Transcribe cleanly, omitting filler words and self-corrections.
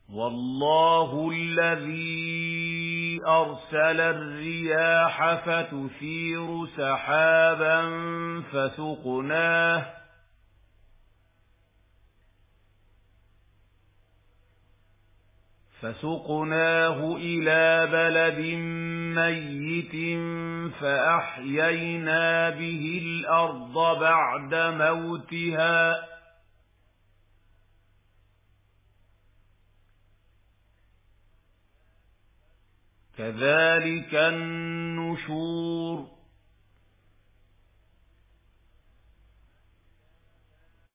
والله الذي أرسل الرياح فتثير سحابا فسقناه إلى بلد ميت فأحيينا به الأرض بعد موتها كذلك النشور